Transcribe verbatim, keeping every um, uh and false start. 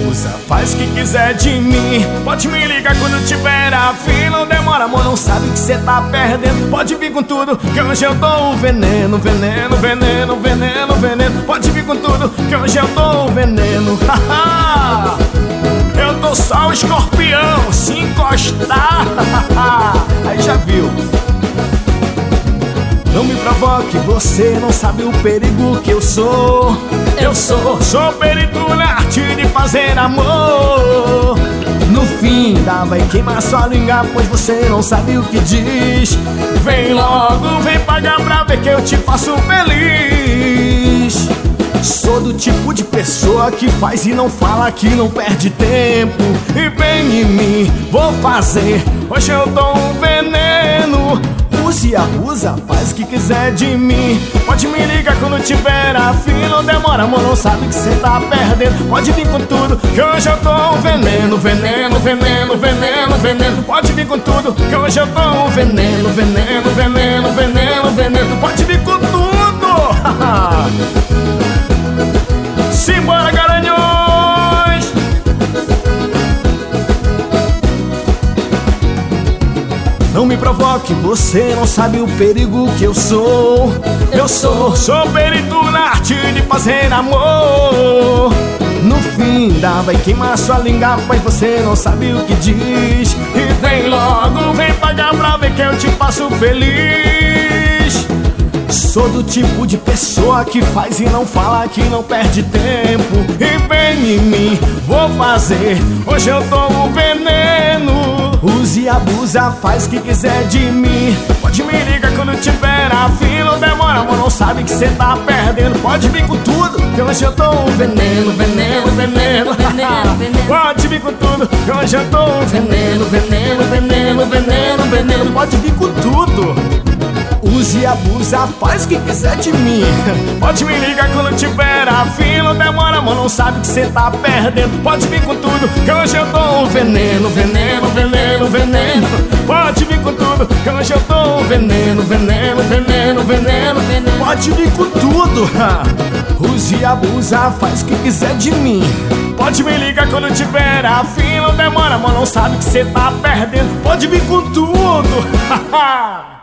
abusa, faz o que quiser de mim. Pode me ligar quando tiver afim. Não demora, amor, não sabe que cê tá perdendo. Pode vir com tudo, que hoje eu dou o veneno. Veneno, veneno, veneno, veneno. Pode vir com tudo, que hoje eu dou o veneno. Eu tô só o escorpião, se encostar. Aí já viu. Não me provoque, você não sabe o perigo que eu sou. Eu sou, sou perito na arte de fazer amor. No fim ainda vai queimar sua língua, pois você não sabe o que diz. Vem logo, vem pagar pra ver que eu te faço feliz. Sou do tipo de pessoa que faz e não fala, que não perde tempo. E vem em mim, vou fazer, hoje eu dou um veneno. Use e abusa, faz o que quiser de mim. Pode me ligar quando tiver afim. Não demora, amor, não sabe que cê tá perdendo. Pode vir com tudo, que hoje eu dou um veneno. Veneno, veneno, veneno, veneno. Pode vir com tudo, que hoje eu dou um veneno. Veneno, veneno, veneno, veneno. Pode vir com tudo. Simbora, garanhões! Não me provoque, você não sabe o perigo que eu sou. Eu sou, sou perito na arte de fazer amor. No fim ainda vai queimar sua língua, pois você não sabe o que diz. E vem logo, vem pagar pra ver que eu te faço feliz. Sou do tipo de pessoa que faz e não fala, que não perde tempo. E vem em mim, vou fazer, hoje eu dou o veneno. Use e abusa, faz o que quiser de mim. Pode me ligar quando tiver afim. Não demora, amor, não sabe que cê tá perdendo. Pode vir com tudo, que hoje eu dou um veneno. Veneno, veneno, veneno, veneno. Pode vir com tudo, que hoje eu dou um veneno. Veneno, veneno, veneno, veneno. Pode vir com tudo. Use e abusa, faz o que quiser de mim. Pode me ligar quando tiver afim. Não demora, amor, não sabe que cê tá perdendo. Pode vir com tudo, que hoje eu dou um veneno. Veneno, veneno, veneno. Pode vir com tudo, que hoje eu dou um veneno. Veneno, veneno, veneno, veneno. Pode vir com tudo. Use e abusa, faz o que quiser de mim. Pode me ligar quando tiver afim. Não demora, amor, não sabe que cê tá perdendo. Pode vir com tudo.